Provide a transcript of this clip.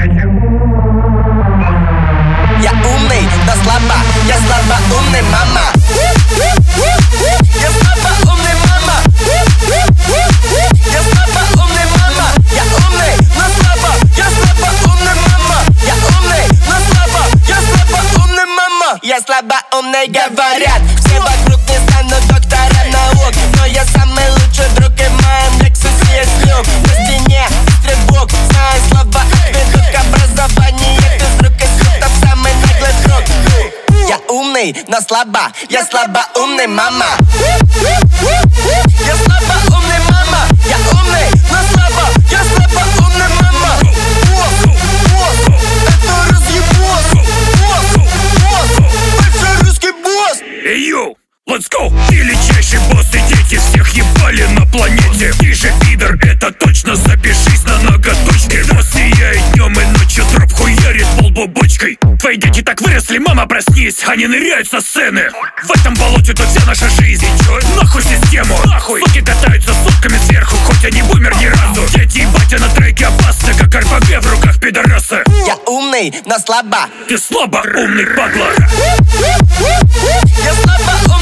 Я умный, но слабо, я слабо умный, мама. Я слабо умный, мама. Я слабо умный, мама. Я умный, но слабо, я слабо умный, мама. Я умный, но слабо, я слабо умный, мама. Я слабо умный, говорят. Все вокруг не станут доктором наук, но я самый лучший друг, и в моем Лексусе есть люк. На стене стрибок, знаю слова, отведу к образованию. Ты с рук из рук, в самый наглый круг. Я умный, но слабо, я слабо умный, мама. Я слабо умный, мама. Я умный, но слабо, я слабо умный, мама. Это разъебос. Большой русский босс. Эй, йоу, let's go! Величайший босс, и дети всех ебали на планете. Ты же пидор, это точно, запишись на ноготочки. Босс сияет днем и ночью, троп хуярит полбубочкой. Твои дети так выросли, мама, проснись, они ныряют со сцены. В этом болоте тут вся наша жизнь. Чё? Нахуй систему, нахуй. Суки катаются сутками сверху, хоть они бумер ни разу. Дети и батя на треке опасны, как РПГ в руках пидораса. Я умный, но слабо. Ты слабо умный, падла. Я слабо